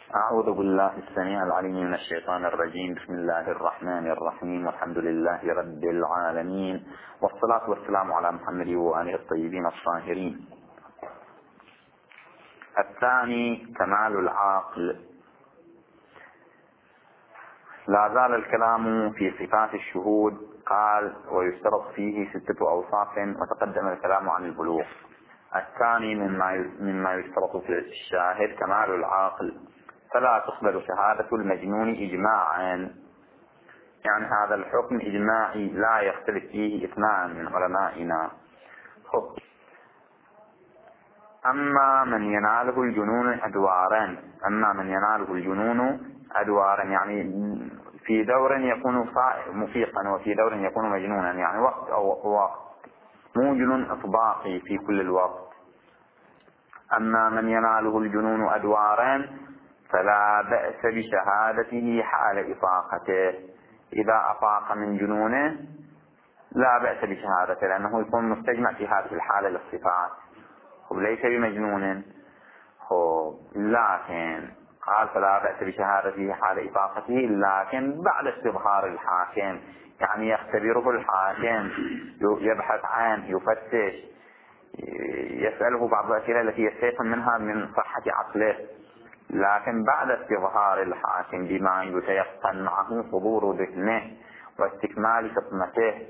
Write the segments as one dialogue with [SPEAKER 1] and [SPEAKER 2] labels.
[SPEAKER 1] أعوذ بالله السميع العليم من الشيطان الرجيم. بسم الله الرحمن الرحيم، والحمد لله رب العالمين، والصلاة والسلام على محمد وآله الطيبين الطاهرين. الثاني كمال العاقل. لا زال الكلام في صفات الشهود. قال: ويشترط فيه 6 أوصاف، وتقدم الكلام عن البلوغ. الثاني مما يشترط في الشاهد كمال العاقل، فلا تقبل شهادة المجنون إجماعا، يعني هذا الحكم إجماعي لا يختلف فيه 2 من علمائنا. أما من يناله الجنون أدوارا، يعني في دور يكون مفيقا وفي دور يكون مجنونا، يعني وقت أو وقت، مو جنون إطباقي في كل الوقت. أما من يناله الجنون أدوارا فلا بأس بشهادته حال إفاقته. إذا أفاق من جنونه لا بأس بشهادته، لأنه يكون مستجمع في هذه الحالة للصفات، وليس بمجنون. لكن قال فلا بأس بشهادته حال إفاقته، لكن بعد استظهار الحاكم، يعني يختبره الحاكم، يبحث عنه، يفتش، يسأله بعض الأسئلة التي يستيقن منها من صحة عقله، لكن بعد استظهار الحاكم بما يتيقن معه حضور ذهنه واستكمال فطنته،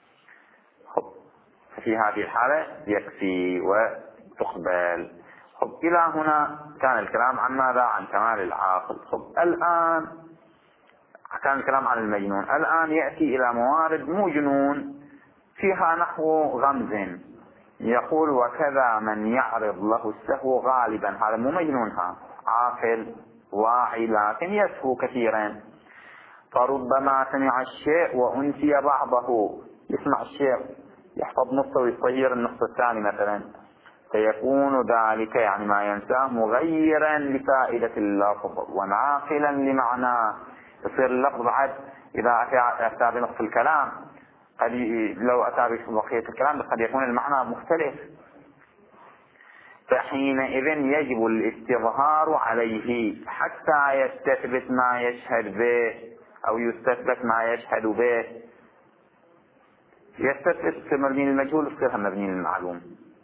[SPEAKER 1] في هذه الحالة يكفي وتقبل. إلى هنا كان الكلام عن ماذا؟ عن كمال العاقل. الآن كان الكلام عن المجنون. الآن يأتي إلى موارد مو جنون، فيها نحو غمز. يقول: وكذا من يعرض له السهو غالبا. هذا مو مجنونها، عاقل واعي لكن يسهو كثيرا. فربما سمع الشيء وأنسي بعضه، يسمع الشيء يحفظ نصه ويصير النص الثاني مثلا، فيكون ذلك يعني ما ينساه مغيرا لفائدة اللفظ وناقلا لمعناه. يصير اللفظ بعد إذا أتى بنص الكلام، قد لو أتى ببقية الكلام قد يكون المعنى مختلف، فحينئذ يجب الاستظهار عليه حتى يستثبت ما يشهد به، أو يستثبت ما يشهد به. يستثبت مبني للمجهول يصيرها مبني للمعلوم،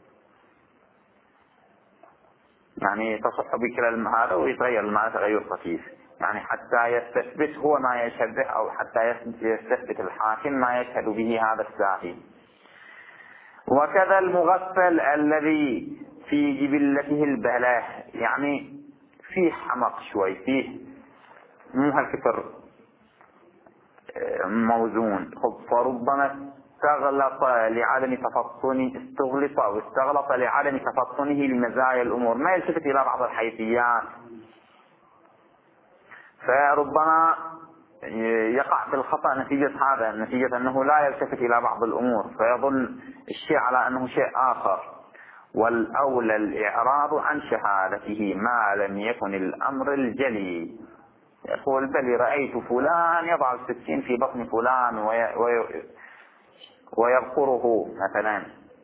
[SPEAKER 1] يعني تصح بكلا هذا ويتغير المعنى تغير خفيف، يعني حتى يستثبت هو ما يشهد به، أو حتى يستثبت الحاكم ما يشهد به هذا الساهي. وكذا المغفل الذي في جبلته البلاه، يعني فيه حمق شوي، فيه مو هالكثر موزون. فربما استغلط لعدم تفطنه لمزايا الأمور، ما يلتفت إلى بعض الحيثيات، فربما يقع في الخطأ نتيجة أنه لا يلتفت إلى بعض الأمور، فيظن الشيء على أنه شيء آخر. والأولى الإعراض عن شهادته ما لم يكن الأمر الجلي. يقول: بل رأيت فلان يضع السكين في بطن فلان ويذكره مثلا.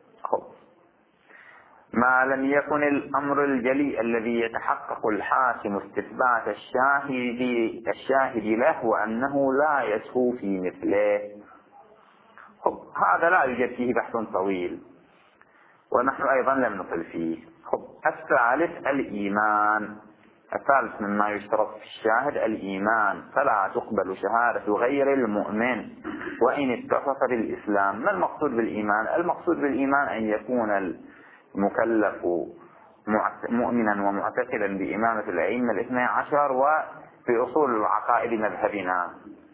[SPEAKER 1] ما لم يكن الأمر الجلي الذي يتحقق الحاكم استثبات الشاهد له وأنه لا يسهو في مثله. هذا لا يوجد فيه بحث طويل، ونحن أيضا لم نقل فيه. الثالث الإيمان. الثالث مما يشترط في الشاهد الإيمان، فلا تقبل شهادة غير المؤمن وإن اتصف بالإسلام. ما المقصود بالإيمان؟ المقصود بالإيمان أن يكون المكلف مؤمنا ومعتقدا بإمامة الأئمة 12 وفي أصول العقائد مذهبنا.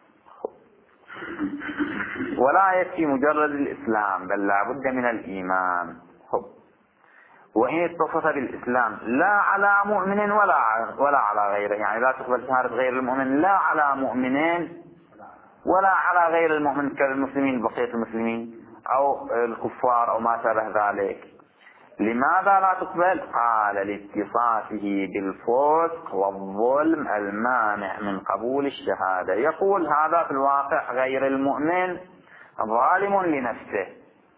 [SPEAKER 1] ولا يكفي مجرد الإسلام، بل لا بد من الإيمان. وإن اتصف بالإسلام لا على مؤمن ولا على غيره، يعني لا تقبل شهادة غير المؤمن لا على مؤمن ولا على غير المؤمن كالمسلمين بقية المسلمين أو الكفار أو ما شابه ذلك. لماذا لا تقبل؟ قال: لاتصافه بالفسق والظلم المانع من قبول الشهادة. يقول هذا في الواقع غير المؤمن ظالم لنفسه،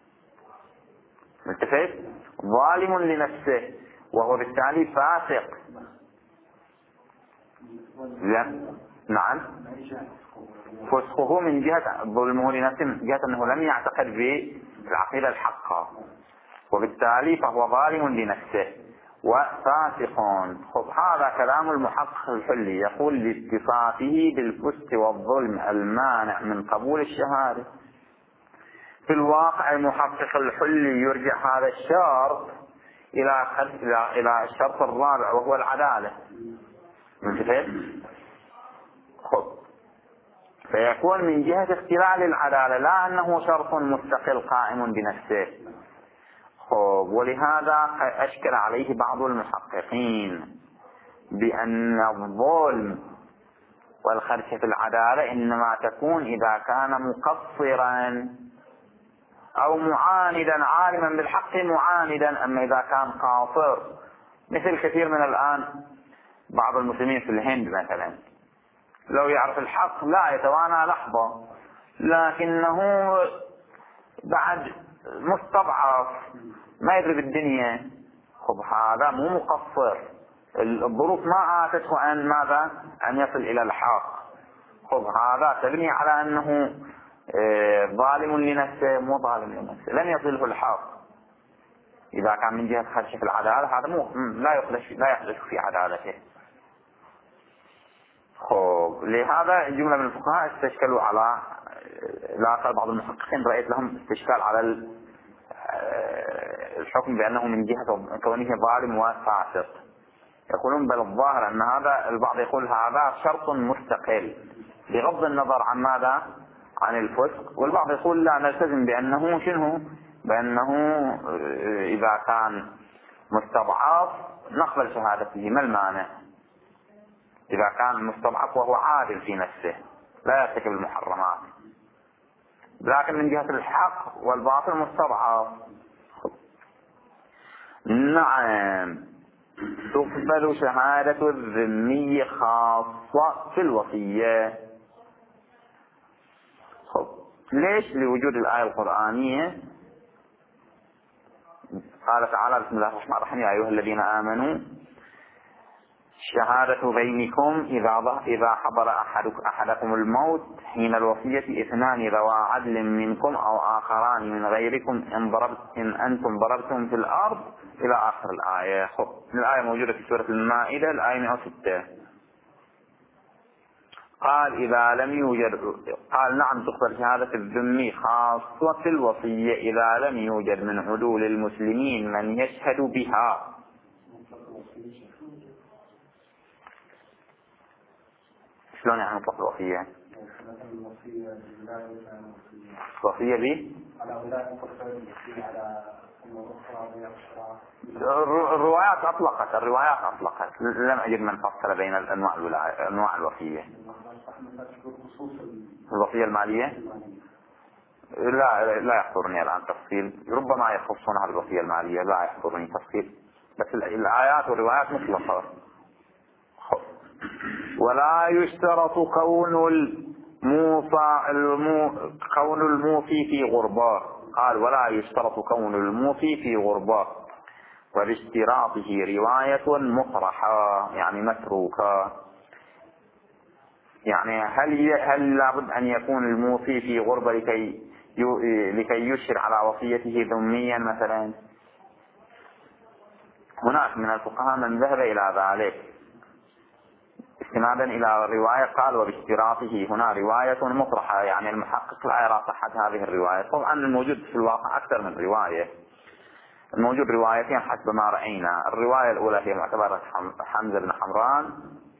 [SPEAKER 1] ملتفت، ظالم لنفسه، وهو بالتالي فاسق. نعم، فسخه من جهة ظلمه لنفسه، من جهة أنه لم يعتقد بالعقيدة الحقة، وبالتالي فهو ظالم لنفسه وفاسق. خب هذا كلام المحقق الحلي، يقول لاتصافه بالفسق والظلم المانع من قبول الشهادة. في الواقع المحقق الحلي يرجع هذا الشرط إلى الشرط الرابع وهو العدالة. منتفق؟ خب فيكون من جهة اختلال العدالة، لا أنه شرط مستقل قائم بنفسه. خب ولهذا أشكل عليه بعض المحققين بأن الظلم والخدش في العدالة إنما تكون إذا كان مقصرا أو معاندا، عالما بالحق معاندا. أما إذا كان قاصر، مثل كثير من الآن بعض المسلمين في الهند مثلا، لو يعرف الحق لا يتوانى لحظة، لكنه بعد مستضعف ما يدري بالدنيا. خب هذا مو مقصر، الظروف ما آتته أن ماذا؟ أن يصل إلى الحق. خب هذا تبني على أنه ظالم لنفسه، مو ظالم لنفسه، لم يصله الحق. إذا كان من جهة خدش في العدالة هذا لا يخدش في عدالته. خب لهذا جملة من الفقهاء استشكلوا على، لا بعض المحققين رأيت لهم استشكال على الحكم بأنه من جهة كونه ظالم وفاسق. يقولون بل الظاهر أن هذا، البعض يقول هذا شرط مستقل بغض النظر عن ماذا؟ عن الفسق. والبعض يقول لا، نلتزم بأنه شنو؟ بأنه إذا كان مستضعف نقبل شهادته، ما المانع؟ إذا كان مستضعف وهو عادل في نفسه لا يرتكب المحرمات، لكن من جهة الحق والباطل مستضعف. نعم، تقبل شهادة الذمي خاصة في الوصية. خب ليش؟ لوجود الآية القرآنية قال تعالى بسم الله الرحمن الرحيم يا أيها الذين آمنوا شهادة بينكم إذا حضر أحدكم الموت حين الوصية اثنان ذوى عدل منكم أو آخران من غيركم إن أنتم ضربتم في الأرض إلى آخر الآية. خب الآية موجودة في سورة المائدة الآية 106. قال إذا لم يوجد، قال نعم تقبل شهادة الذمي خاصة في الوصية إذا لم يوجد من عدول المسلمين من يشهد بها. شلون يعني مطلق الوصية؟ الوصية بي؟ الروايات أطلقت، لم أجد من فصل بين أنواع الوصية. الوصية المالية لا يحضرني الآن تفصيل، ربما يخصونها الوصية المالية، لا يحضرني تفصيل، بس الآيات والروايات مطلقة. ولا يشترط كون الموصي في غربة. قال ولا يشترط كون الموصي في غربة، وباشتراطه رواية مطرحة يعني متروكة. يعني هل لابد أن يكون الموصي في غربة لكي يشير على وصيته ذميا مثلا؟ هناك من الفقهاء من ذهب إلى ذلك استنادا إلى رواية قال وباشتراطه، هنا رواية مطرحة، يعني المحقق لا يرى صحة هذه الرواية. طبعا الموجود في الواقع أكثر من رواية، الموجود روايتين حسب ما رأينا. الرواية الأولى هي معتبرة حمزة بن حمران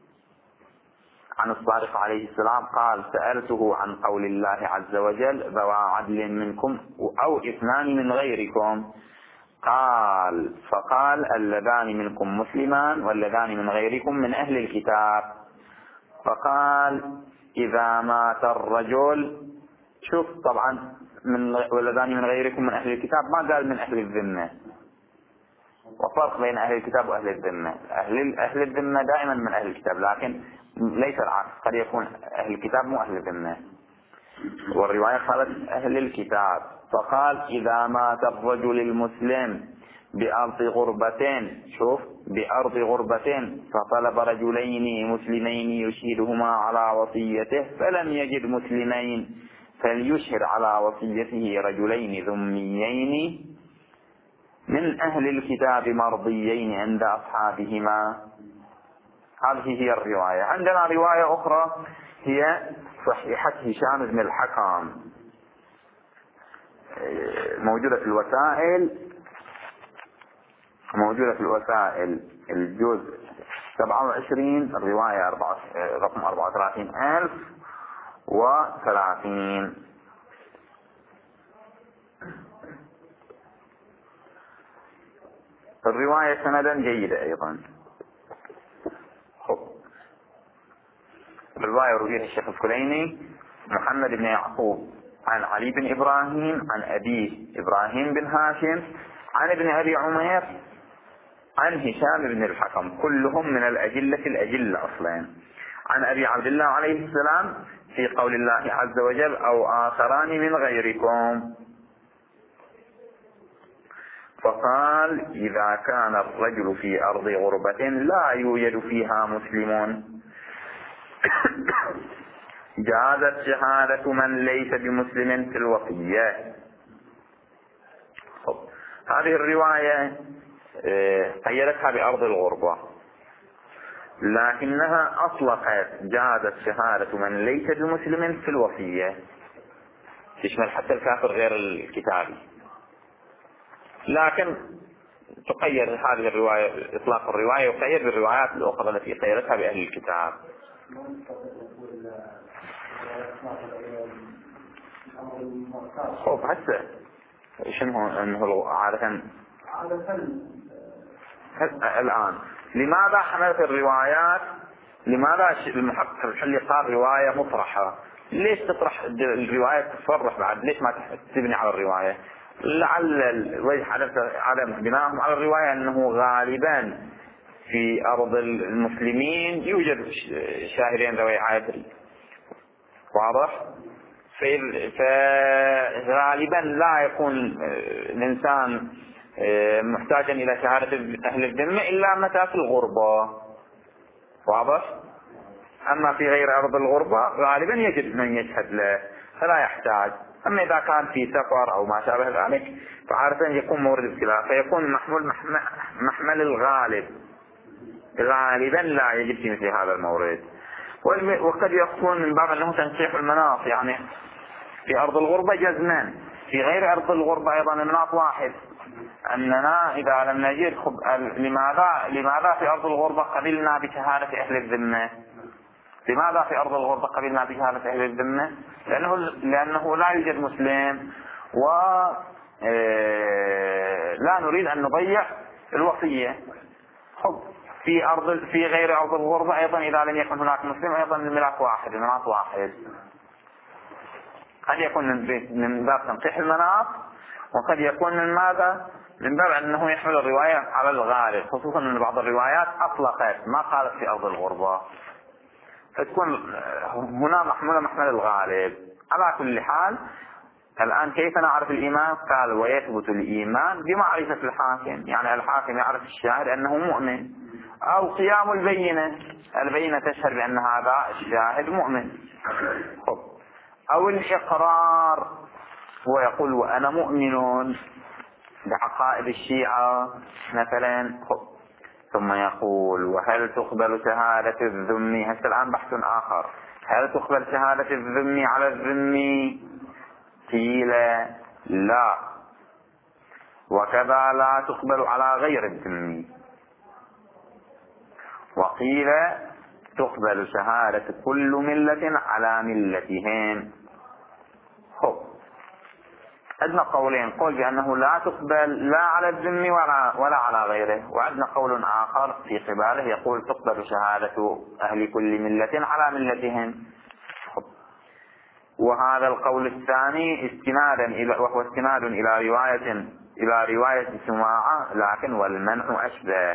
[SPEAKER 1] عن الصادق عليه السلام قال سألته عن قول الله عز وجل ذوى عدل منكم أو اثنان من غيركم، قال فقال اللذان منكم مسلمان واللذان من غيركم من أهل الكتاب. فقال إذا مات الرجل، شوف طبعا واللذان من غيركم من أهل الكتاب، ما قال من أهل الذمة، وفرق بين أهل الكتاب وأهل الذمة. أهل الذمة دائما من أهل الكتاب، لكن ليس العكس، قد يكون أهل الكتاب مو أهل الذمة، والرواية قالت أهل الكتاب. فقال إذا مات الرجل المسلم بأرض غربة، شوف بأرض غربة، فطلب رجلين مسلمين يشهدهما على وصيته فلم يجد مسلمين فليشهد على وصيته رجلين ذميين من أهل الكتاب مرضيين عند أصحابهما. هذه هي الرواية. عندنا رواية أخرى هي صحيحة هشام بن الحكم، موجودة في الوسائل الجزء 27 الرواية رقم 34,030. الرواية سندا جيدة أيضا. الرواية رويها الشيخ الكليني محمد بن يعقوب عن علي بن إبراهيم عن أبيه إبراهيم بن هاشم عن ابن أبي عمير عن هشام بن الحكم، كلهم من الأجلة أصلا، عن أبي عبد الله عليه السلام في قول الله عز وجل أو آخران من غيركم، فقال إذا كان الرجل في أرض غربة لا يوجد فيها مسلمون جازت شهادة من ليس بمسلم في الوصية. هذه الرواية قيدتها بأرض الغربة، لكنها أطلقت جازت شهادة من ليس بمسلم في الوصية، تشمل حتى الكافر غير الكتابي، لكن تقيد هذه الرواية، إطلاق الرواية يقيد بالروايات الأخرى التي قيدتها بأهل الكتاب. خوف هسه شنو انه عادة الآن لماذا حملت الروايات؟ لماذا المحقق الحلي قال رواية مطرحة؟ ليش تطرح الرواية تصرح بعد؟ ليش ما تبني على الرواية؟ لعل الوجه عدم بناءهم على الرواية أنه غالبا في أرض المسلمين يوجد شاهدين ذوي عدل، واضح؟ فغالبا لا يكون الإنسان محتاجا إلى شهادة أهل الذمة إلا متى في الغربة، واضح؟ أما في غير أرض الغربة غالبا يجب من يشهد له فلا يحتاج. أما إذا كان في سفر أو ما شابه ذلك فعادة يكون مورد الخلاف، فيكون محمل الغالب، غالبا لا يجب في مثل هذا المورد. وقد يكون من باب أنه تنسيح المناط، يعني في أرض الغربة جزمان، في غير أرض الغربة أيضا المناط واحد، أننا إذا لم نجد لماذا في أرض الغربة قبلنا بشهادة أهل الذمة؟ لماذا في أرض الغربة قبلنا بشهادة أهل الذمة؟ لأنه لا يوجد مسلم لا نريد أن نضيع الوصية. في غير أرض الغربة أيضا إذا لم يكن هناك مسلم أيضا الملاك واحد، المناط واحد. قد يكون من باب تنقيح المناط، وقد يكون من ماذا؟ من باب أنه يحمل الرواية على الغالب، خصوصا أن بعض الروايات أطلقت ما قالت في أرض الغربة، فتكون هنا محمل الغالب. على كل حال الآن كيف نعرف الإيمان؟ قال ويثبت الإيمان بمعرفة الحاكم، يعني الحاكم يعرف الشاهد أنه مؤمن، أو قيام البينة تشهد بأن هذا الشاهد مؤمن، أو الإقرار هو يقول وأنا مؤمن بعقائد الشيعة مثلا، ثم يقول وهل تقبل شهادة الذمي؟ هذا الآن بحث آخر، هل تقبل شهادة الذمي على الذمي؟ قيل لا، وكذا لا تقبل على غير الذمي، وقيل تقبل شهادة كل ملة على ملتهم. عندنا قولين، قول بأنه لا تقبل لا على الذمي ولا على غيره، وعندنا قول آخر في قباله يقول تقبل شهادة أهل كل ملة على ملتهم. وهذا القول الثاني وهو استناد إلى رواية سماعة، لكن والمنع أشبه.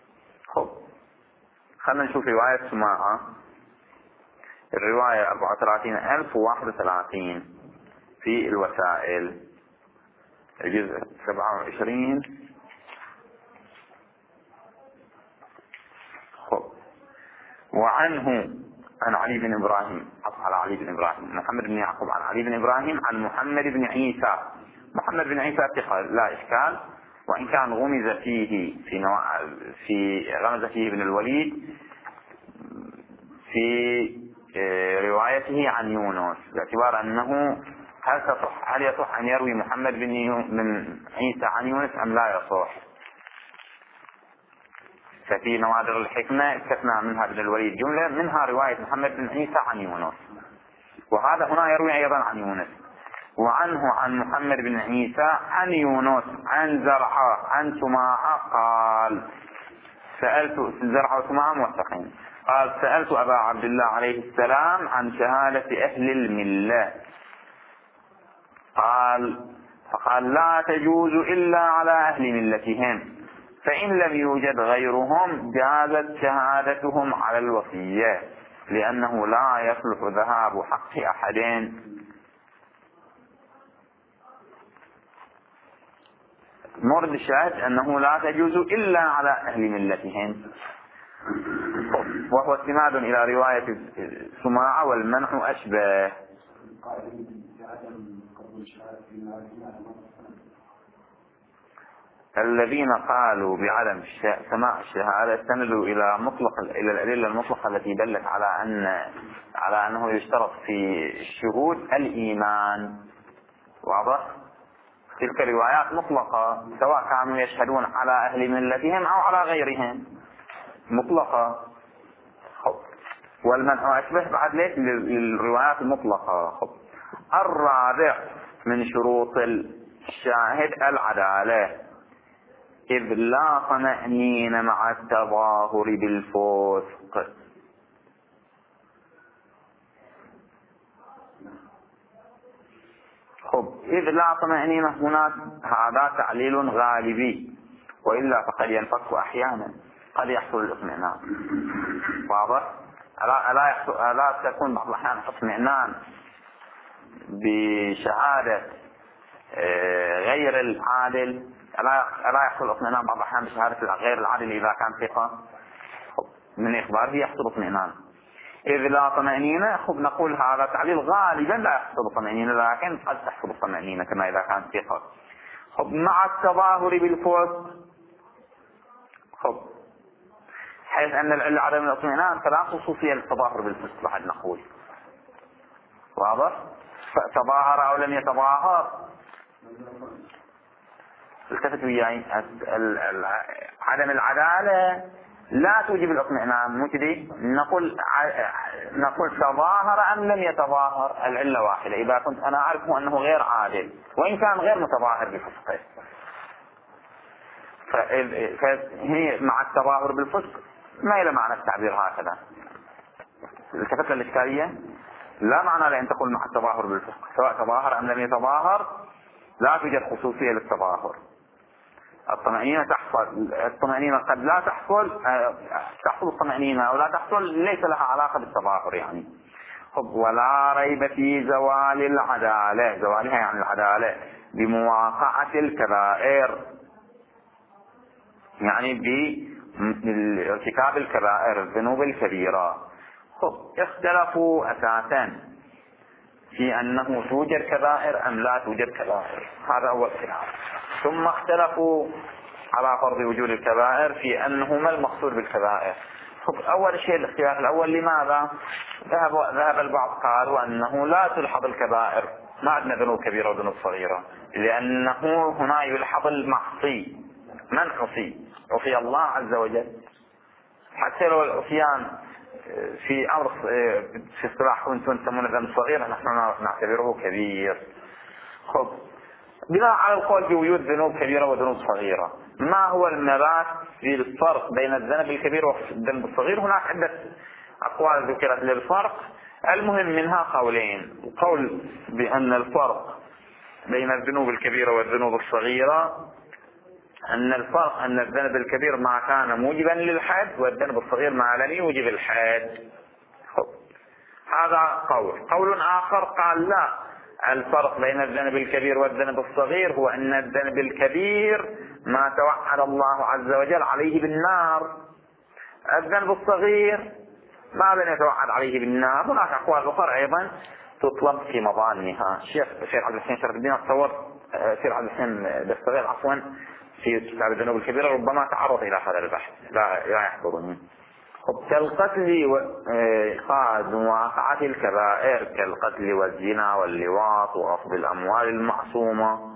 [SPEAKER 1] خلنا نشوف رواية سماعة، الرواية 34,031 في الوسائل الجزء 27 وعنه عن علي بن إبراهيم، على علي بن إبراهيم، محمد بن يعقوب عن علي بن إبراهيم عن محمد بن عيسى. محمد بن عيسى ثقة لا إشكال، وإن كان غمز فيه غمز فيه ابن الوليد في روايته عن يونس، باعتبار أنه هل يصح أن يروي محمد بن عيسى عن يونس أم لا يصح؟ ففي نوادر الحكمة استثنى منها ابن الوليد جملة، منها رواية محمد بن عيسى عن يونس، وهذا هنا يروي أيضا عن يونس. وعنه عن محمد بن عيسى عن يونس عن زرعة عن سماعة قال سألت زرعة وسماعة موثقين، قال سألت أبا عبد الله عليه السلام عن شهادة أهل الملة، فقال لا تجوز إلا على أهل ملتهم، فإن لم يوجد غيرهم جازت شهادتهم على الوصية، لأنه لا يصلح ذهاب حق أحد. مورد الشاهد أنه لا تجوز إلا على أهل ملتهم، وهو استناد إلى رواية سماعة والمنع أشبه. الذين قالوا بعدم سماع الشهادة استندوا إلى الأدلة المطلقة التي دلت على أنه يشترط في الشهود الإيمان. واضح؟ تلك روايات مطلقة سواء كانوا يشهدون على أهل ملتهم أو على غيرهم، مطلقة. والمنع أشبه بعد ليش للروايات المطلقة. الرابع من شروط الشاهد العدالة، إذ لا طمأنين مع التظاهر بالفسق. إذ لا طمأنين هناك هذا تعليل غالبي، وإلا فقد ينفك أحيانا، قد يحصل الاطمئنان. واضح؟ لا تكون بعض الأحيان اطمئنان بشهادة غير العادل، لا يحصل اطمئنان بعض الأحيان بشهادة غير العادل إذا كان ثقة من إخباره يحصل اطمئنان. إذ لا طمأنينة نقول هذا تعليل غالبا لا يحصل طمأنينة، لكن قد تحصل طمأنينة كما إذا كان ثقة. مع التظاهر بالفسق، حيث أن العلة عدم الاطمئنان فلا خصوصية للتظاهر بالفسق بعد نقول. واضح؟ تظاهر أو لم يتظاهر، التفت وياي، عدم العدالة لا توجب الاطمئنان، مو كذي؟ نقول تظاهر أم لم يتظاهر، العلة واحدة. إذا كنت أنا أعرف أنه غير عادل وإن كان غير متظاهر بفسقه، فهي مع التظاهر بالفسق ما إلى معنى التعبير هكذا. التفت للإشكالية، لا معنى لأن تقول مع التظاهر بالفسق، سواء تظاهر أم لم يتظاهر لا توجد خصوصية للتظاهر. الطمأنينة تحصل، الطمأنينة قد لا تحصل الطمأنينة أو لا تحصل، ليس لها علاقة بالتظاهر يعني. ولا ريب في زوال العدالة، زوالها يعني العدالة بمواقعة الكبائر، يعني بارتكاب الكبائر الذنوب الكبيرة. اختلفوا أساسا في أنه توجد كبائر أم لا توجد كبائر، هذا هو الخلاف. ثم اختلفوا على فرض وجود الكبائر في أنه ما المقصود بالكبائر. أول شيء الاختلاف الأول، لماذا ذهب البعض قالوا أنه لا تلحظ الكبائر، ما عندنا ذنوب كبيرة وذنوب صغيرة، لأنه هنا يلحظ المعصي، من عصي الله عز وجل. حتى لو العصيان في أمر في اصطلاح كنتم تسمونه ذنب صغير، نحن نعتبره كبير. بناء على القول بوجود ذنوب كبيرة وذنوب صغيرة، ما هو المباحث في الفرق بين الذنب الكبير والذنب الصغير؟ هناك عدة أقوال ذكرت للفرق، المهم منها قولين. قول بأن الفرق بين الذنوب الكبيرة والذنوب الصغيرة أن الفرق أن الذنب الكبير ما كان موجبا للحد، والذنب الصغير ما لم يوجب الحد. هذا قول آخر قال لا، الفرق بين الذنب الكبير والذنب الصغير هو أن الذنب الكبير ما توعد الله عز وجل عليه بالنار، الذنب الصغير ما بين يتوعد عليه بالنار. هناك أقوال أخرى أيضا تطلب في مظانها. الشيخ عبد الحسين شرف الدين أتصور سير عبد الحسين دستغير عفوا في كتاب الذنوب الكبيرة ربما تعرض إلى هذا البحث، لا يحضرني. كالقتل قاد مواقعة الكبائر كالقتل والزنا واللواط وأخذ الأموال المعصومة.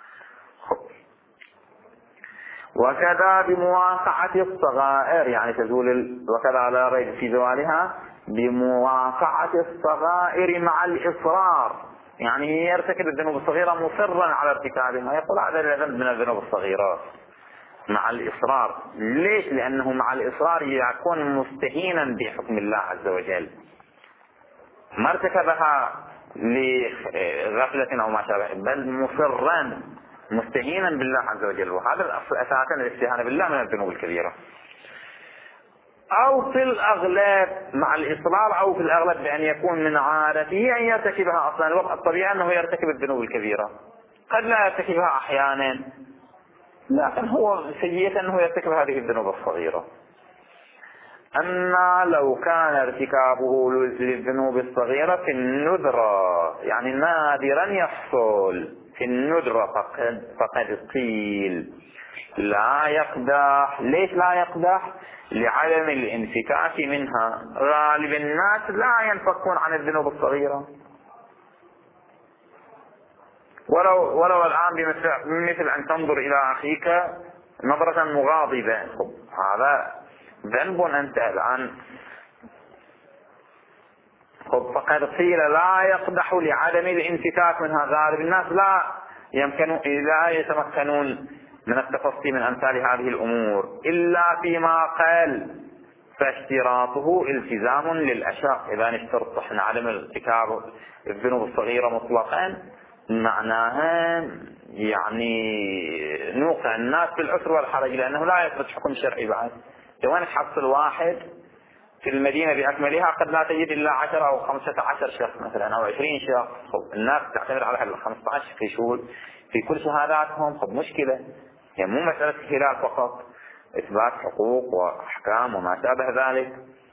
[SPEAKER 1] وكذا بمواقعة الصغائر يعني تزول، وكذا لا ريب في زوالها بمواقعة الصغائر مع الإصرار، يعني يرتكب الذنوب الصغيرة مصرا على ارتكابها، يقول هذا ذنب من الذنوب الصغيرات مع الإصرار. ليش؟ لأنه مع الإصرار يكون مستهينا بحكم الله عز وجل، ما ارتكبها لغفلة أو ما شابه، بل مصرا مستهينا بالله عز وجل. وهذا أساسا الاستهانة بالله من الذنوب الكبيرة. أو في الأغلب مع الإصرار، أو في الأغلب بأن يكون من عادته أن يرتكبها أصلا. الوقت الطبيعي أنه يرتكب الذنوب الكبيرة، قد لا يرتكبها أحيانا، لكن هو سيئة أنه يرتكب هذه الذنوب الصغيرة. أما لو كان ارتكابه للذنوب الصغيرة في الندرة، يعني نادرا يحصل في الندرة فقد قيل لا يقدح. ليش لا يقدح؟ لعدم الانفكاك منها. غالب الناس لا ينفكون عن الذنوب الصغيرة، ولو الآن بمثل أن تنظر إلى أخيك نظرة مغاضبة، هذا ذنب أنت الآن. فقد قيل لا يقدح لعدم الانفكاك منها. غالب الناس لا يتمكنون من التفصي من أمثال هذه الأمور إلا فيما قال فاشتراطه التزام للأشاق. إذا نشترط احنا عدم ارتكاب الذنوب الصغيرة مطلقا معناها يعني نوقع الناس بالعسر والحرج، لأنه لا يثبت حكم شرعي بعد. وين تحصل واحد في المدينة بأكملها قد لا تجد إلا 10 أو 15 شخص مثلا أو 20 شخص. الناس تعتمد على ال 15 في شهود في كل شهاداتهم. مشكلة، يعني مو مسألة هلال فقط، إثبات حقوق وأحكام وما شابه ذلك.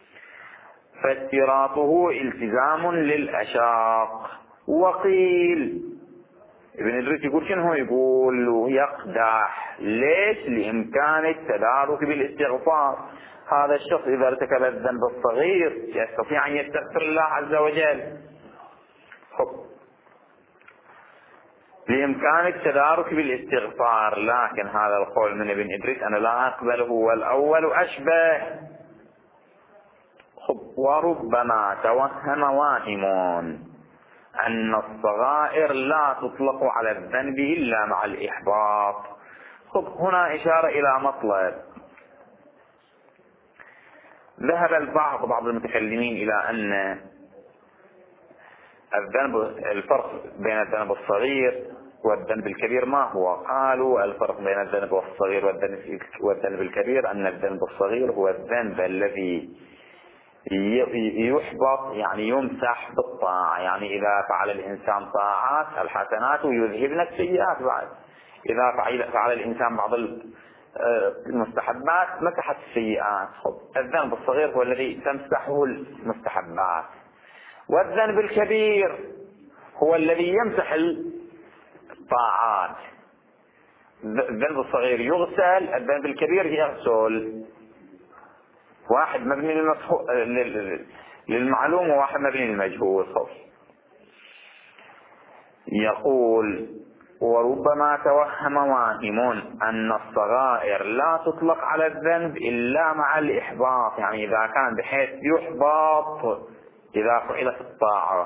[SPEAKER 1] فاشتراطه التزام للأشاق. وقيل ابن إدريس يقول شنو؟ يقول يقدح. ليش؟ لإمكان التدارك بالاستغفار. هذا الشخص إذا ارتكب الذنب الصغير يستطيع أن يستغفر الله عز وجل. لإمكان التدارك بالاستغفار. لكن هذا القول من ابن إدريس أنا لا أقبله، والأول أشبه. وربما توهم واهمون أن الصغائر لا تطلق على الذنب إلا مع الإحباط. هنا إشارة إلى مطلب. ذهب بعض المتكلمين إلى أن الفرق بين الذنب الصغير والذنب الكبير ما هو. قالوا الفرق بين الذنب الصغير والذنب الكبير أن الذنب الصغير هو الذنب الذي يحبط، يعني يمسح بالطاعة. يعني إذا فعل الإنسان طاعات الحسنات يذهبن السيئات بعد. إذا فعل الإنسان بعض المستحبات مسحت السيئات. الذنب الصغير هو الذي تمسحه المستحبات، والذنب الكبير هو الذي يمسح الطاعات. الذنب الصغير يغسل، الذنب الكبير يغسل. واحد مبني للمعلوم وواحد مبني للمجهول. يقول وربما توهم واهمون أن الصغائر لا تطلق على الذنب إلا مع الإحباط، يعني إذا كان بحيث يحبط إذا فعلت الطاعة.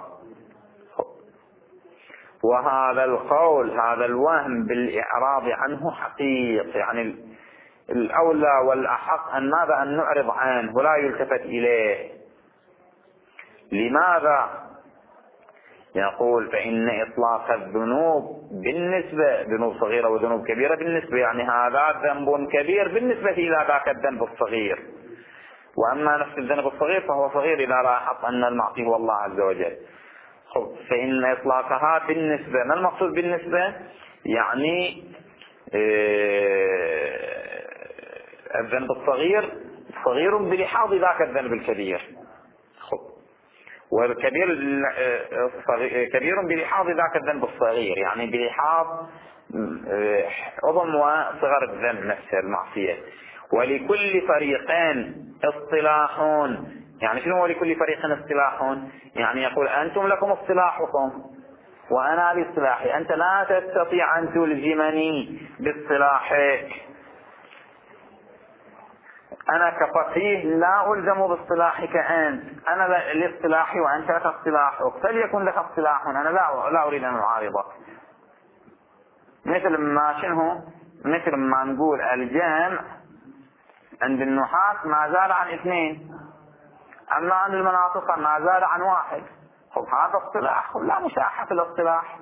[SPEAKER 1] وهذا القول هذا الوهم بالإعراض عنه حقيقي، يعني الأولى والأحق أن ماذا أن نعرض عنه ولا يلتفت إليه. لماذا؟ يقول فإن إطلاق الذنوب بالنسبة ذنوب صغيرة وذنوب كبيرة بالنسبة، يعني هذا ذنب كبير بالنسبة إلى ذاك الذنب الصغير، وأما نفس الذنب الصغير فهو صغير إذا لاحظ أن المعصي هو الله عز وجل. فإن إطلاقها بالنسبة، ما المقصود بالنسبة؟ يعني الذنب الصغير صغير بلحاظ ذاك الذنب الكبير، والكبير كبير بلحاظ ذاك الذنب الصغير، يعني بلحاظ عظم وصغر الذنب نفس المعصية. ولكل فريقين اصطلاحون، يعني شنو هو لكل فريق اصطلاحون؟ يعني يقول أنتم لكم اصطلاحكم وأنا باصطلاحي، أنت لا تستطيع أن تلزمني باصطلاحك، أنا كفقيه لا ألزم باصطلاحك أنت، أنا لاصطلاحي وأنت لك اصطلاحك، فليكن لك اصطلاح، أنا لا أريد أن أعارضك. مثل ما شنو؟ مثل ما نقول الجمع عند النحاة ما زال عن 2، أما عند المناطق ما زال عن 1. هذا اصطلاح، لا مشاحة في الاصطلاح.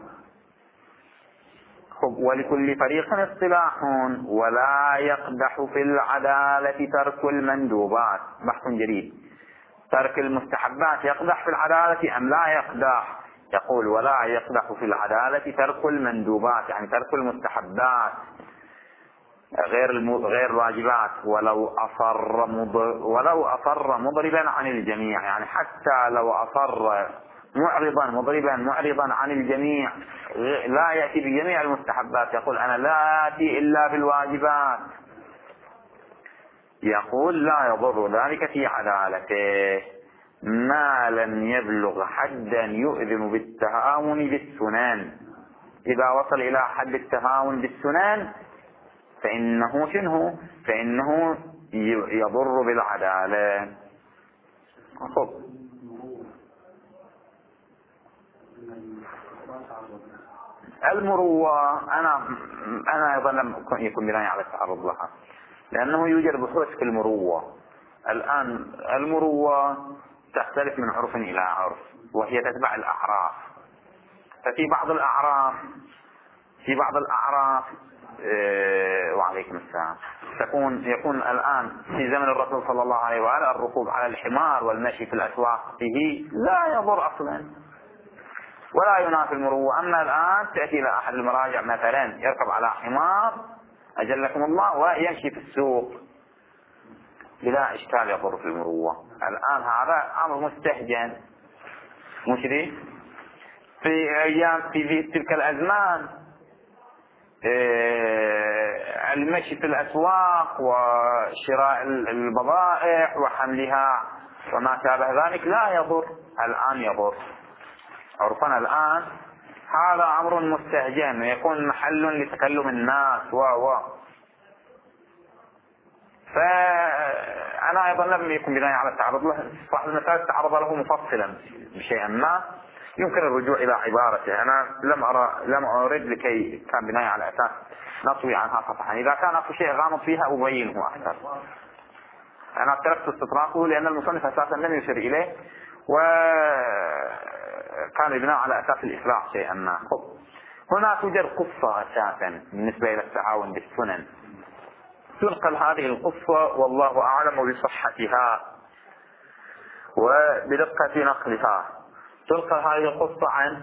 [SPEAKER 1] ولكل فريق اصطلاح، ولا يقدح في العدالة ترك المندوبات. بحث جديد، ترك المستحبات يقدح في العدالة أم لا يقدح؟ يقول ولا يقدح في العدالة ترك المندوبات، يعني ترك المستحبات غير الواجبات، ولو أصر مضربا عن الجميع، يعني حتى لو أصر مضربا معرضا عن الجميع، لا يأتي بجميع المستحبات، يقول أنا لا آتي إلا بالواجبات، يقول لا يضر ذلك في عدالته ما لم يبلغ حدا يؤذن بالتهاون بالسنن. إذا وصل إلى حد التهاون بالسنن فإنه شنو؟ فإنه يضر بالعدالة. المروة أنا أيضا لم يكن بناء على التعرض لها، لأنه يوجد بحوث في المروة. الآن المروة تختلف من عرف إلى عرف، وهي تتبع الأعراف. ففي بعض الأعراف وعليكم السلام يكون الآن في زمن الرسول صلى الله عليه وآله الركوب على الحمار والمشي في الأسواق به لا يضر أصلا ولا ينافي المروة. أما الآن تأتي إلى أحد المراجع مثلا يركب على حمار أجلكم الله ويمشي في السوق بلا إشكال يضر في المروة. الآن هذا أمر مستهجن مشري في تلك الأزمان. المشي في الأسواق وشراء البضائع وحملها وما شابه ذلك لا يضر، الآن يضر عرفنا. الآن هذا أمر مستهجن ويكون محل لتكلم الناس فأنا أيضا لم يكن بناء على التعرض له. صاحب المثال تعرض له مفصلا بشيء ما يمكن الرجوع إلى عبارته. أنا لم أرد لكي كان بناء على أساس نطوي عنها صفحا. إذا كان أكو شيء غامض فيها أبينه أكثر. أنا تركت استطراقه لأن المصنف أساسا لم يشر إليه وكان بناء على أساس الإفراح شيئا ما. هنا توجد قصة أساسا بالنسبة إلى التعاون بالسنن. تنقل هذه القصة والله أعلم بصحتها وبدقة نقلها. تنقل هذه القصة عن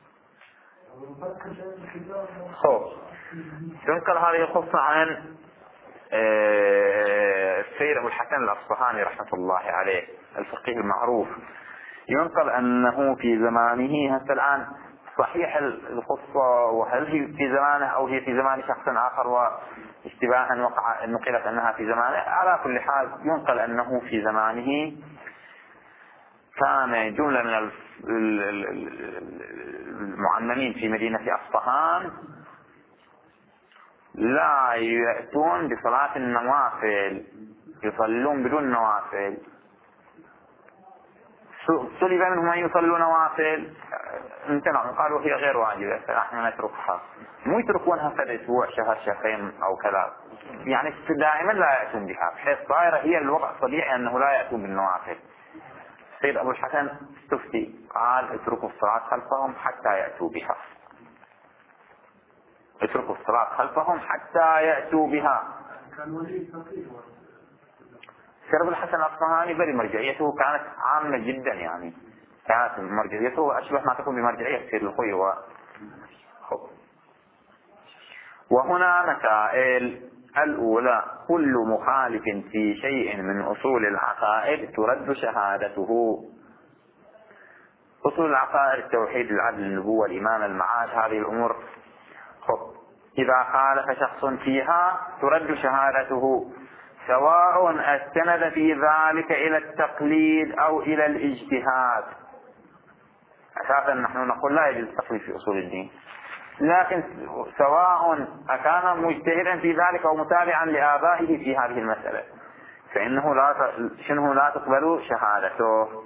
[SPEAKER 1] السيد أبو الحسن الأصفهاني رحمة الله عليه الفقيه المعروف. ينقل أنه في زمانه هسه الآن صحيح القصة وهل هي في زمانه أو هي في زمان شخص آخر واشتباها نقلت أنها في زمانه، على كل حال ينقل أنه في زمانه كان جملة من المعممين في مدينة أصفهان لا يأتون بصلاة النوافل، يصلون بدون نوافل. طلب منهم أن يصلوا نوافل امتنعوا، قالوا هي غير واجبة فنحن نتركها. مو يتركونها في أسبوع شهر شهرين أو كذا، يعني دائما لا يأتون بها، بحيث صايرة هي الوضع طبيعي أنه لا يأتون بالنوافل. السيد أبو الحسن استفتي قال اتركوا الصلاة خلفهم حتى يأتوا بها، اتركوا الصلاة خلفهم حتى يأتوا بها. السيد أبو الحسن الأصفهاني بل مرجعيته كانت عامة جدا، يعني كانت مرجعيته أشبه ما تكون بمرجعية سيد الخوي وهنا مسائل. الأولى كل مخالف في شيء من أصول العقائد ترد شهادته. أصول العقائد: التوحيد، العدل، النبوة، الإيمان، المعاد. هذه الأمور إذا خالف شخص فيها ترد شهادته، سواء استند في ذلك إلى التقليد أو إلى الاجتهاد. أساسا نحن نقول لا يجوز التقليد في أصول الدين، لكن سواء أكان مجتهدا في ذلك أو متابعا لآبائه في هذه المسألة فإنه لا تقبل شهادته.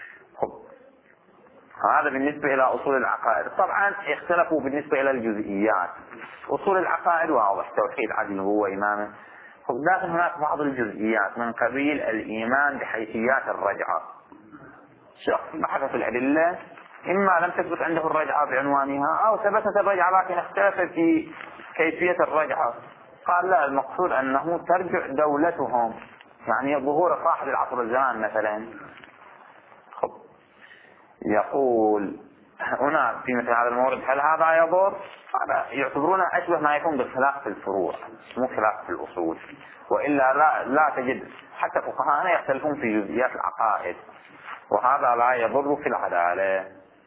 [SPEAKER 1] هذا بالنسبة إلى أصول العقائد. طبعا اختلفوا بالنسبة إلى الجزئيات. أصول العقائد واضح: توحيد، عدل، نبوة، إمامة. لكن هناك بعض الجزئيات من قبيل الإيمان بحيثيات الرجعة. شخص بحث في الأدلة، إما لم تثبت عنده الرجعة بعنوانها أو ثبتت الرجعة لكن اختلف في كيفية الرجعة، قال لا، المقصود أنه ترجع دولتهم، يعني ظهور صاحب العصر الزمان مثلا. يقول هنا في مثل هذا المورد: هل هذا يضر؟ هذا يعتبرونه أشبه ما يكون بالخلاف في الفروع، مو خلاف في الأصول، وإلا لا تجد حتى فقهاءنا يختلفون في جزئيات العقائد، وهذا لا يضر في العدالة.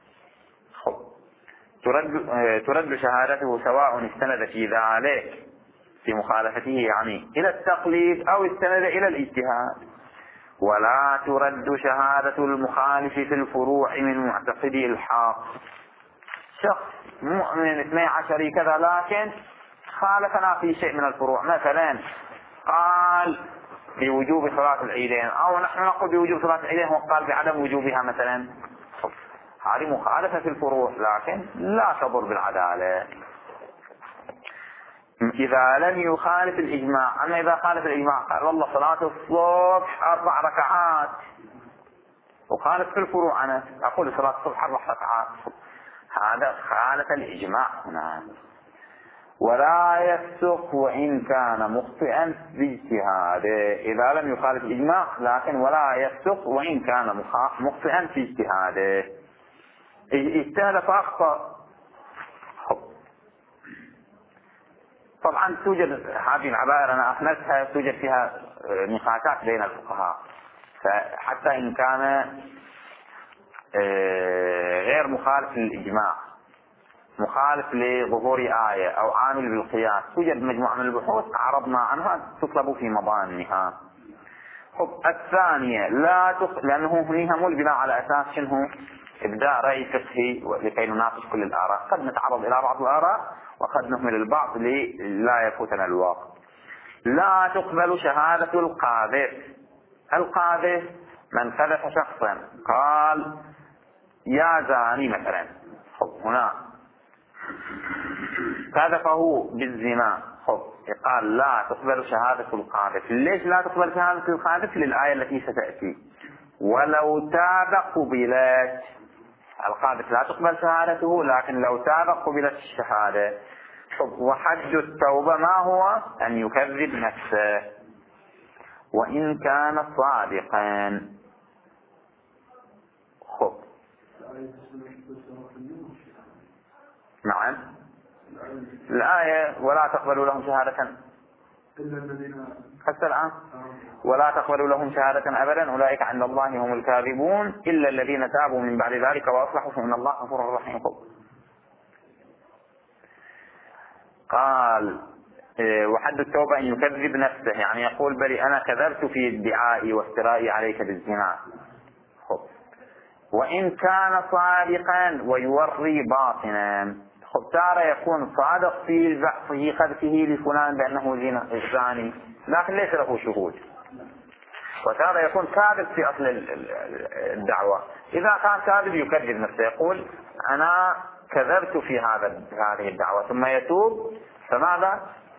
[SPEAKER 1] ترد شهادته سواء استند في ذلك في مخالفته يعني إلى التقليد أو استند إلى الاجتهاد. ولا ترد شهادة المخالف في الفروع من معتقدي الحق. شخص مؤمن 12 كذا لكن خالفنا في شيء من الفروع، مثلا قال بوجوب صلاة العيدين، أو نحن نقول بوجوب صلاة العيدين وقال بعدم وجوبها مثلا. هذه مخالفة في الفروع لكن لا تضر بالعدالة إذا لم يخالف الإجماع. أما إذا خالف الإجماع قال والله صلاة الصبح 4 ركعات، وخالف في الفروع، أنا أقول صلاة الصبح 4 ركعات، هذا خالف الإجماع هنا. ولا يفسق وإن كان مخطئا باجتهاده. إذا لم يخالف الإجماع لكن ولا يفسق وإن كان مخطئا في اجتهاده، اجتهد فأخطأ. طبعا توجد هذه العبائر، أنا أحنتها، توجد فيها نقاشات بين الفقهاء، فحتى إن كان غير مخالف للإجماع، مخالف لظهور آية أو عامل بالقياس، توجد مجموعة من البحوث عرضنا عنها تطلب في مضانها. الثانية لأنه هنيها ملبنة على أساس شنو؟ إبداء رأي فقهي لكي نناقش كل الآراء، قد نتعرض إلى بعض الآراء وقد نهمل البعض لا يفوتنا الوقت. لا تقبل شهادة القاذف. القاذف من قذف شخصا، قال يا زاني مثلا، هنا قذفه بالزنا، قال لا تقبل شهادة القاذف. ليش لا تقبل شهادة القاذف؟ للآية التي ستأتي: ولو تاب قبلت. القاذف لا تقبل شهادته، لكن لو تاب قبلت الشهادة. وحد التوبة ما هو؟ أن يكذب نفسه وإن كان صادقا. نعم، الآية ولا تقبلوا لهم شهادة حتى الآن، ولا تقبلوا لهم شهادة أبدا أولئك عند الله هم الكاذبون إلا الذين تابوا من بعد ذلك وأصلحوا فإن الله غفور رحيم. قال وحد التوبة أن يكذب نفسه، يعني يقول بل أنا كذبت في ادعائي وافترائي عليك بالزنا. وإن كان صادقا ويوري باطنا. تارة يكون صادق في قذفه لفلان بأنه زاني لكن ليس له شهود، وتارة يكون كاذب في أصل الدعوة. إذا كان كاذب يكذب نفسه، يقول أنا كذبت في هذه الدعوة، ثم يتوب، فماذا؟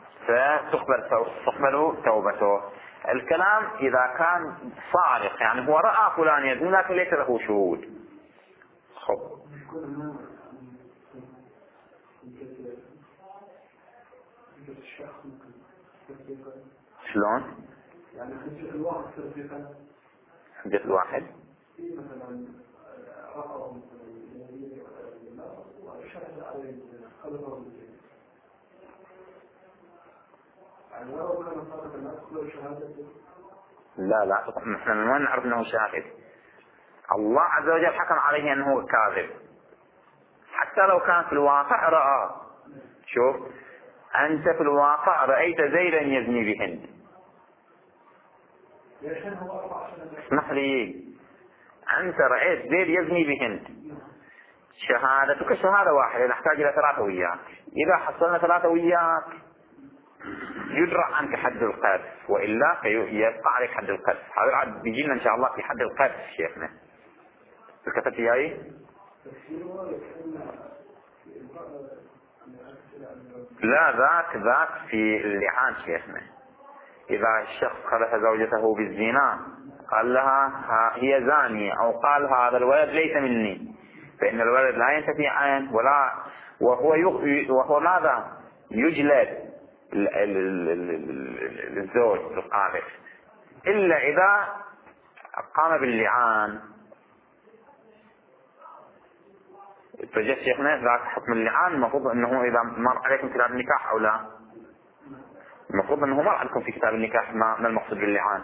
[SPEAKER 1] فتقبل توبته. الكلام إذا كان صادق، يعني هو رأى فلان يزني لكن ليس له شهود. شلون؟
[SPEAKER 2] يعني حجة الواحد تصديقا.
[SPEAKER 1] حجة الواحد
[SPEAKER 2] مثلا رأوا مثلا وشهد عليه خلفه يعني ولو كان صادقا لا تقبل شهادته.
[SPEAKER 1] لا نحن ما نعرف انه شاهد. الله عز وجل حكم عليه أنه كاذب، حتى لو كان في الواقع رأى. شوف، أنت في الواقع رأيت زيدا يزني بهند، اسمح لي، أنت رأيت زيد يزني بهند، شهادتك شهادة واحدة، نحتاج إلى 3 وياك. إذا حصلنا 3 وياك يدرع عنك حد القذف، وإلا فيبقى عليك حد القذف. هذا عاد بيجينا إن شاء الله في حد القذف شيخنا. كتبت إياي؟ لا، ذاك في اللعان شيخنا. إذا الشخص خلف زوجته بالزنا قال لها هي زانية، أو قال هذا الولد ليس مني، فإن الولد لا ينتفي عنه وهو ماذا؟ يجلد الزوج القاذف، إلا إذا قام باللعان. فجأة شيخنا ذاك حكم اللعان، المفروض أنه إذا مر عليكم كتاب النكاح أو لا، المفروض أنه مر عليكم في كتاب النكاح ما المقصود باللعان.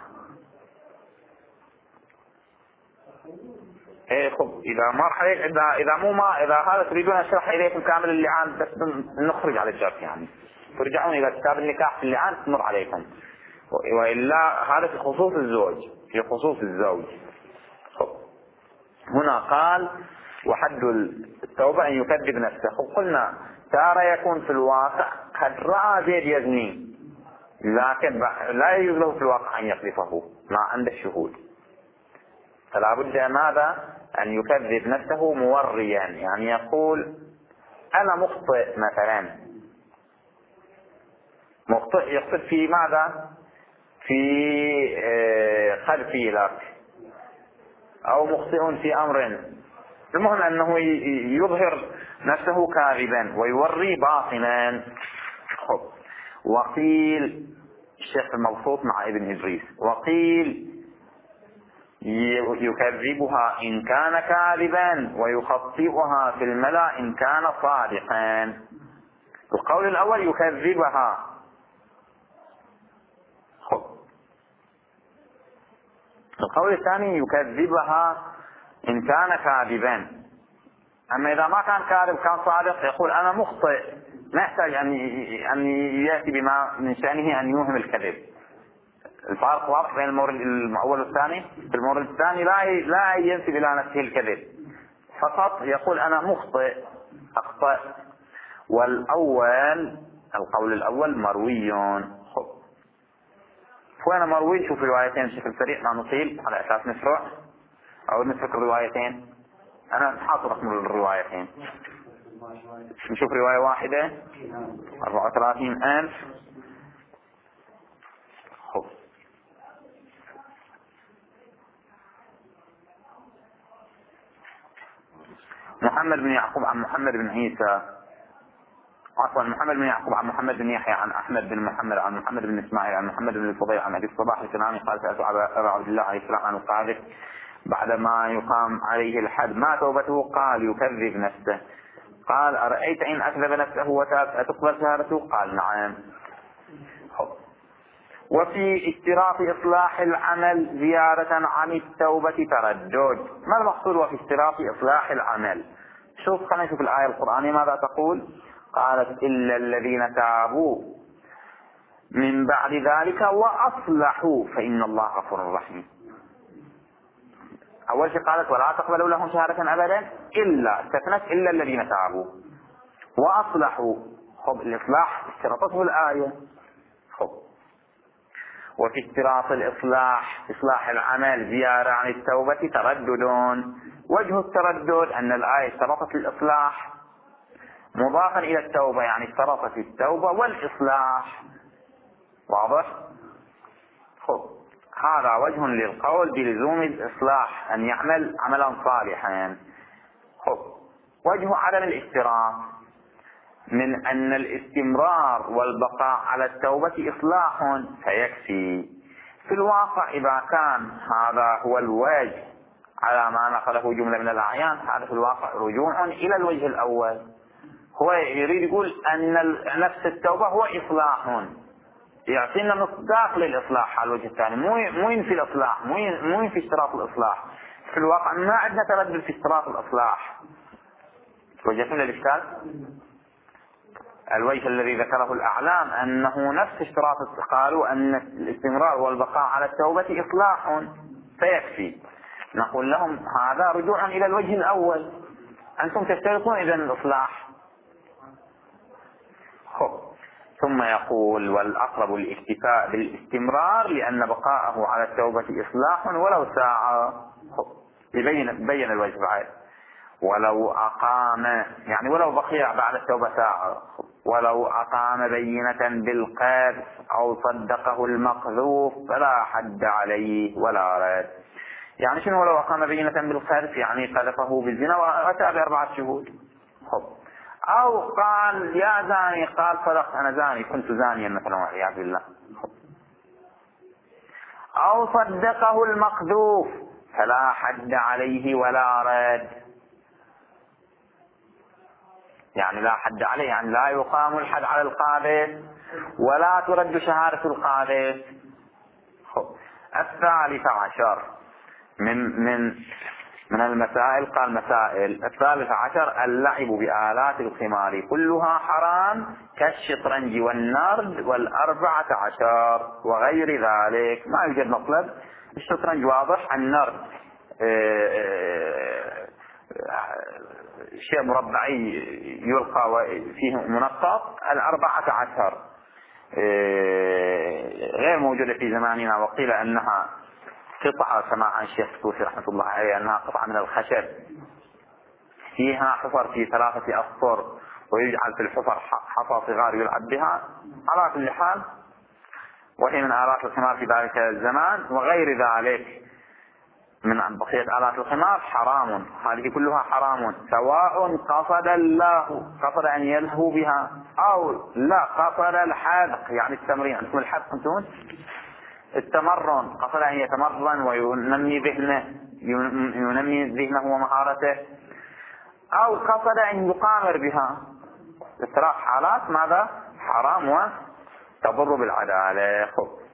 [SPEAKER 1] ايه خب، اذا مر عليك، اذا هذا تريدون اشرح اليكم كامل اللعان، بس نخرج على الجرح يعني، ترجعون الى كتاب النكاح في اللعان تمر عليكم، والا هذا في خصوص الزوج، في خصوص الزوج. خب، هنا قال وحد التوبة ان يكذب نفسه. خب، قلنا تارة يكون في الواقع قد رأى زيد يزني، لكن لا يجوز له في الواقع ان يقذفه ما عند الشهود، فلا بد ماذا؟ أن يكذب نفسه موريا، يعني يقول أنا مخطئ مثلا، مخطئ يقصد في ماذا؟ في قذفي لك، أو مخطئ في أمر، المهم أنه يظهر نفسه كاذبا ويوري باطنا. خب، وقيل الشيخ المبسوط مع ابن إدريس، وقيل يكذبها إن كان كاذبا ويخطئها في الملأ إن كان صادقا. القول الأول يكذبها. خب، القول الثاني يكذبها إن كان كاذبا. أما إذا ما كان كاذب كان صادق يقول أنا مخطئ، ما يحتاج أن يأتي بما من شأنه أن يوهم الكذب. الفارق واضح بين المورد الأول والثاني. في المورد الثاني لا ينسب إلى نفسه الكذب، فقط يقول أنا مخطئ، أخطأ. والأول، القول الأول مروي. خب، وين مروي؟ شوف روايتين بشكل سريع ما نطيل على أساس نشرع أو نترك الروايتين. أنا حاط رقم الروايتين، نشوف رواية واحدة 34,000. خب، محمد بن يعقوب عن محمد بن عيسى، عفوا محمد بن يعقوب عن محمد بن يحيى عن أحمد بن محمد عن محمد بن إسماعيل عن محمد بن الفضيل عن أبي الصباح الكناني قال سألت أبا عبد الله عليه السلام عن القاذف بعدما يقام عليه الحد ما توبته؟ قال يكذب نفسه. قال أرأيت إن أكذب نفسه وتاب أتقبل شهادته؟ قال نعم. وفي اشتراط إصلاح العمل زيادة عن التوبة تردد. ما المقصود وفي اشتراط إصلاح العمل؟ خلينا نشوف الآية القرآنية ماذا تقول. قالت إلا الذين تابوا من بعد ذلك وأصلحوا فإن الله غفور رحيم. أول شيء قالت ولا تقبلوا لهم شهادة أبدا إلا، استثنت إلا الذين تابوا وأصلحوا. خب، الإصلاح اشترطته الآية. خب، وفي اشتراط الإصلاح إصلاح العمل زيادة عن التوبة تردد. وجه التردد أن الآية اشترطت الإصلاح مضافا إلى التوبة، يعني اشترطت التوبة والإصلاح. واضح؟ خب، هذا وجه للقول بلزوم الإصلاح، أن يعمل عملا صالحا. خب، وجه عدم الاشتراط من أن الاستمرار والبقاء على التوبة إصلاح فيكفي. في الواقع إذا كان هذا هو الوجه على ما نقله جملة من الأعيان، هذا في الواقع رجوع إلى الوجه الأول. هو يريد يقول أن نفس التوبة هو إصلاح، يعطينا مصداق للإصلاح على الوجه الثاني، مو ينفي الإصلاح، مو ينفي اشتراط الإصلاح. في الواقع ما عندنا تردد في اشتراط الإصلاح. وجدتم الإشكال؟ الوجه الذي ذكره الأعلام أنه نفس اشتراط، قالوا أن الاستمرار والبقاء على التوبة إصلاح فيكفي. نقول لهم هذا رجوعا إلى الوجه الأول، أنتم تشترطون إذن الإصلاح. ثم يقول والأقرب الاكتفاء بالاستمرار لأن بقاءه على التوبة إصلاح ولو ساعة. بين الوجه بعد، ولو أقام يعني ولو بقي بعد التوبة ساعة، ولو أقام بينة بالقذف أو صدقه المقذوف فلا حد عليه ولا رد. يعني شنو ولو أقام بينة بالقذف؟ يعني قذفه بالزنا وأتى ب4 شهود. أو قال يا زاني، قال صدق أنا زاني، كنت زانيا مثلا والعياذ بالله. أو صدقه المقذوف فلا حد عليه ولا رد. يعني لا حد عليه، يعني لا يقام الحد على القاذف ولا ترد شهادة القاذف. الثالث عشر من المسائل، قال مسائل. الثالث عشر اللعب بآلات القمار كلها حرام كالشطرنج والنرد وال14 وغير ذلك. ما يوجد مطلب. الشطرنج واضح، النرد شيء مربعي يلقى فيه منقط. ال14 غير موجودة في زماننا، وقيل أنها قطعة كما عن الشيخ الطوسي رحمة الله عليه، أنها قطعة من الخشب فيها حفر في 3 أسطر ويجعل في الحفر حصى صغار يلعب بها. على كل حال وهي من آلات القمار في ذلك الزمان. وغير ذلك من بقية آلات القمار حرام. هذه كلها حرام، سواء قصد أن يلهو بها أو لا قصد الحذق، يعني التمرين. أنتم الحذق أنتم التمرن، قصد أن يتمرن وينمي ذهنه ومهارته، أو قصد أن يقامر بها. 3 حالات ماذا؟ حرام وتضر بالعدالة.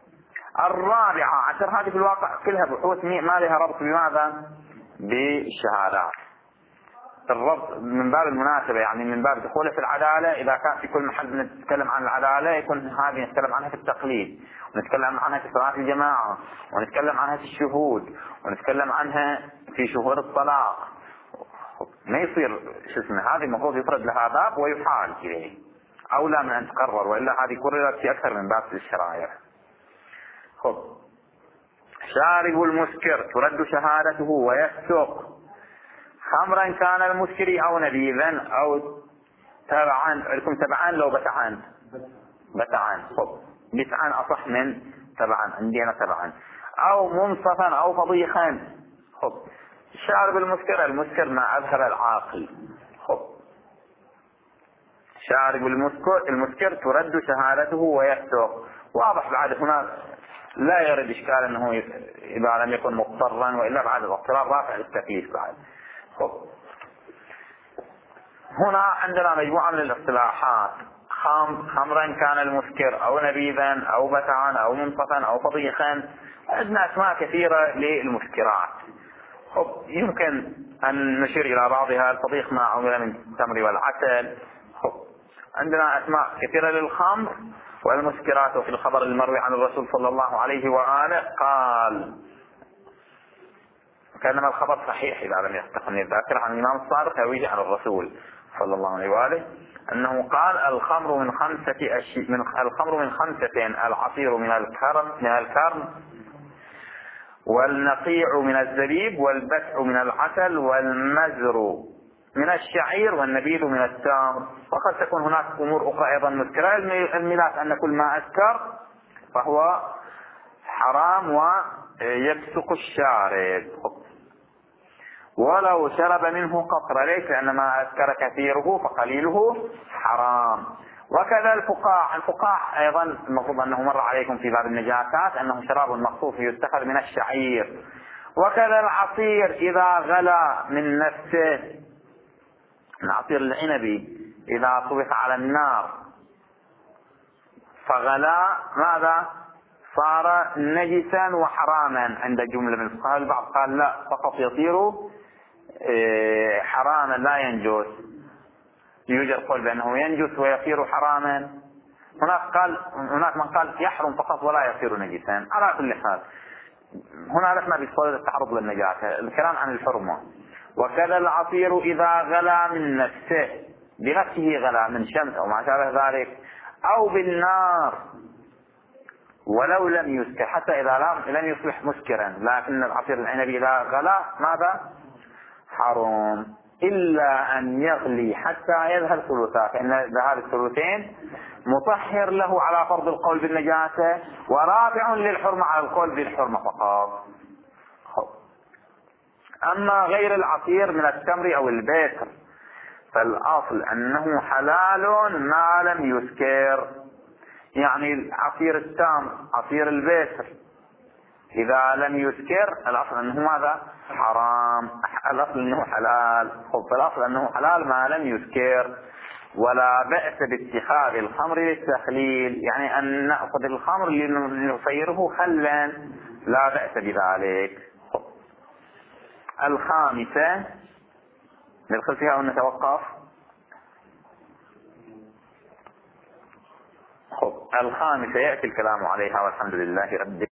[SPEAKER 1] 14 هذه في الواقع كلها بحوث ما لها ربط بماذا؟ بالشهادات. الربط من باب المناسبة، يعني من باب دخوله في العدالة. إذا كان في كل محل نتكلم عن العدالة يكون هذه نتكلم عنها في التقليد، ونتكلم عنها في صلاة الجماعة، ونتكلم عنها في الشهود، ونتكلم عنها في شهور الطلاق. ما يصير هذه المفروض يفرد لها باب ويحال إليه أولى من أن تقرر، وإلا هذه كررت في أكثر من باب في الشرائع. شارب المسكر ترد شهادته ويفسق خمرا كان المسكر أو نبيذا أو تبعا. لكم تبعا لو بتعان. بتعان أصح من تبعا، عندنا تبعا. أو منصفا أو فضيخا. شارب المسكر ما أذهب العاقل. شارب المسكر ترد شهادته ويفسق. واضح بعد هنا لا يرد إشكال أنه إذا لم يكن مضطرا، وإلا بعد الاضطرار رافع للتكليف بعد. هنا عندنا مجموعة من الاصطلاحات. خمرا كان المسكر أو نبيذا أو بتعا أو منصفا أو فضيخا. عندنا أسماء كثيرة للمسكرات. يمكن أن نشير إلى بعضها. الفضيخ ما عمل من التمر والعسل. عندنا أسماء كثيرة للخمر والمسكرات. وفي الخبر المروي عن الرسول صلى الله عليه وآله قال، كانما الخبر صحيح إذا لم يستقني الذاكرة، عن الإمام الصادق يرويه عن الرسول صلى الله عليه وآله أنه قال الخمر من 5 الخمر من 5: العصير من الكرم، والنقيع من الزبيب، والبتع من العسل، والمزر من الشعير، والنبيذ من التمر. وقد تكون هناك أمور أخرى أيضا مسكرة. الميلاد أن كل ما أسكر فهو حرام ويفسق الشارب. ولو شرب منه قطرة ليس، لأن ما أسكر كثيره فقليله حرام. وكذا الفقاع أيضا المفروض أنه مر عليكم في باب النجاسات أنه شراب مخصوص يتخذ من الشعير. وكذا العصير إذا غلى من نفسه، العصير العنبي إذا طبخ على النار فغلى ماذا؟ صار نجسا وحراما عند جملة من الفقهاء. البعض قال لا، فقط يصير حراما لا ينجس. يوجد قول بأنه ينجس ويصير حراما. هناك من قال يحرم فقط ولا يصير نجسا. على كل حال هنا لسنا بصدد التعرض للنجاسة، الكلام عن الحرمة. وكذا العصير إذا غلا من نفسه، بنفسه غلا من شمس أو ما شابه ذلك، أو بالنار ولو لم يسكر، حتى إذا لم يصبح مسكرا، لكن العصير العنبي إذا غلا ماذا؟ حرام، إلا أن يغلي حتى يذهب ثلثا، فإن ذهاب الثلثين مطهر له على فرض القول بالنجاسة، ورافع للحرمة على القول بالحرمة فقط. أما غير العصير من التمر أو البيكر فالأصل أنه حلال ما لم يسكر. يعني عصير التمر، عصير البيكر إذا لم يسكر الأصل أنه ماذا؟ حرام. الأصل أنه حلال. فالأصل أنه حلال ما لم يسكر. ولا بأس باتخاذ الخمر للتخليل، يعني أن نأخذ الخمر لنصيره خلا، لا بأس بذلك. الخامسة ندخل فيها ونتوقف. الخامسة يأتي الكلام عليها والحمد لله رب